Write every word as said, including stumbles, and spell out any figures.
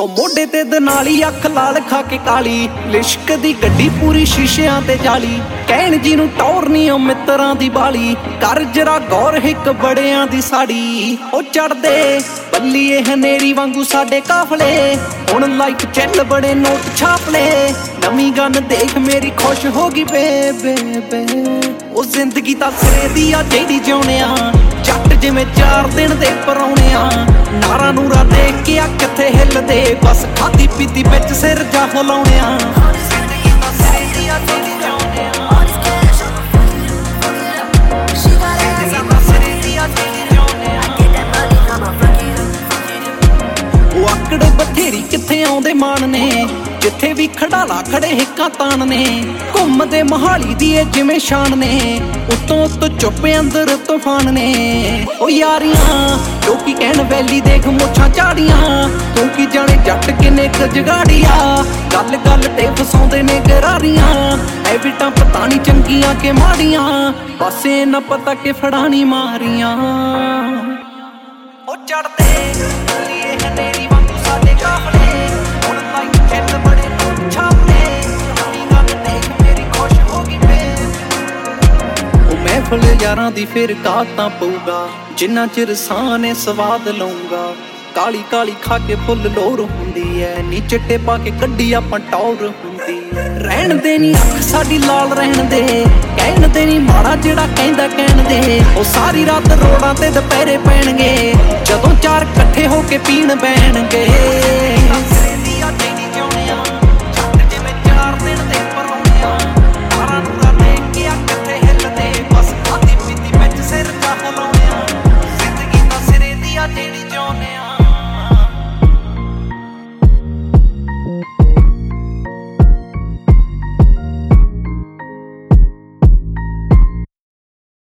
ਉਹ ਮੋਢੇ ਤੇ ਦਨਾਲੀ ਅੱਖ ਲਾਲ ਖਾ ਕੇ ਕਾਲੀ ਲਿਸ਼ਕ ਦੀ ਗੱਡੀ ਪੂਰੀ ਸ਼ੀਸ਼ਿਆਂ ਤੇ ਜਾਲੀ ਕਹਿਣ ਜੀ ਨੂੰ ਟੌਰ ਨੀ ਉਹ ਮਿੱਤਰਾਂ ਦੀ ਬਾਲੀ ਕਰ ਜਰਾ ਗੌਰ ਹਿੱਕ ਬੜਿਆਂ ਦੀ ਸਾੜੀ ਉਹ ਚੜਦੇ ਬੱਲੀਏ ਹਨੇਰੀ ਵਾਂਗੂ ਸਾਡੇ ਕਾਫਲੇ ਹੁਣ ਲਾਈਕ ਚੱਲ ਬੜੇ ਨੋਟ ਛਾਪ ਲੈ ਨਵੀਂ ਗਨ ਦੇਖ ਮੇਰੀ ਖੁਸ਼ ਹੋ ਗਈ ਬੇਬੇ ਬੇ ਉਹ ਜ਼ਿੰਦਗੀ ਤਾਂ ਸਿਰੇ ਦੀ ਆ ਜਿਹੜੀ ਜਿਉਣਿਆ ਜੱਟ ਜਿਵੇਂ ਚਾਰ ਦਿਨ ਦੇ ਪਰੌਣਿਆ ਨਾਰਾ ਨੂਰਾ ਦੇਖ ਕੇ ਆ ਕਿੱਥੇ ਹਿੱਲਦੇ ਬਸ ਖਾਦੀ ਪੀਤੀ ਵਿੱਚ ਸਿਰ ਜਾ ਹਿਲਾਉਣਿਆ ਜ਼ਿੰਦਗੀ ਤਾਂ ਸਿਰੇ ਦੀ ਆ ਜਿਹੜੀ ਜਿਉਣਿਆ ਉਹ ਆਕੜ ਬਥੇਰੀ ਕਿੱਥੇ ਆਉਂਦੇ ਮਾਣ ਨੇ ਜਿੱਥੇ ਵੀ ਖੜਾਲਾ ਖੜੇ ਹਿੱਕਾਂ ਤਾਣ ਨੇ ਘੁੰਮਦੇ ਮਹਾਲੀ ਦੀ ਏ ਜਿਵੇਂ ਸ਼ਾਨ ਨੇ ਉੱਤੋਂ ਉੱਤੋਂ ਚੁੱਪ ਅੰਦਰ ਤੂਫਾਨ ਨੇ ਉਹ ਯਾਰੀਆਂ ਲੋਕੀ ਕਹਿਣ ਵੈਲੀ ਦੇਖ ਮੁੱਛਾਂ ਝਾੜੀਆਂ ਤੂੰ ਕੀ ਜਾਣੇ ਜੱਟ ਕਿੰਨੇ ਕੁ ਜਗਾੜੀਆ ਗੱਲ ਗੱਲ ਤੇ ਫਸਾਉਂਦੇ ਨੇ ਗਰਾਰੀਆਂ ਐਵਿਟਾਂ ਪਤਾ ਨੀ ਚੰਗੀਆਂ ਕਿ ਮਾੜੀਆਂ ਬਸ ਇਹ ਨਾ ਪਤਾ ਕਿ ਫੜਾਣੀ ਮਾਰੀਆਂ ਉਹ ਚੜਦੇ ਬੱਲੀਏ ਹਨੇਰੀ ਵਾਂਗੂ ਸਾਡੇ ਕਾਫਲੇ ਹੁਣ ਲਾਈਕ ਚੱਲ ਬੜੇ ਨੋਟ ਛਾਪਲੇ ਨਵੀਂ ਗੱਲ ਦੇਖ ਮੇਰੀ ਖੁਸ਼ ਹੋ ਗਈ ਬੇ ਉਹ ਮਹਿਫਲ ਯਾਰਾਂ ਦੀ ਫਿਰ ਕਾਤਾਂ ਪਊਗਾ ਜਿੰਨਾ ਚਿਰ ਸਾਹ ਨੇ ਸਵਾਦ ਲਊਂਗਾ ਕਾਲੀ ਕਾਲੀ ਖਾ ਕੇ ਫੁੱਲ ਲੋਰ ਹੁੰਦੀ ਐ ਨੀ ਚਿੱਟੇ ਪਾ ਕੇ ਕੱਢੀ ਆਪਾਂ ਟੌਰ ਹੁੰਦੀ ਐ ਰਹਿਣ ਦੇ ਨੀ ਅੱਖ ਸਾਡੀ ਲਾਲ ਰਹਿਣ ਦੇ ਕਹਿਣ ਦੇ ਨੀ ਮਾੜਾ ਜਿਹੜਾ ਕਹਿੰਦਾ ਕਹਿਣ ਦੇ ਉਹ ਸਾਰੀ ਰਾਤ ਰੋਡਾਂ ਤੇ ਦੁਪਹਿਰੇ ਪੈਣਗੇ ਜਦੋਂ ਚਾਰ ਇਕੱਠੇ ਹੋ ਕੇ ਪੀਣ ਬਹਿਣਗੇ।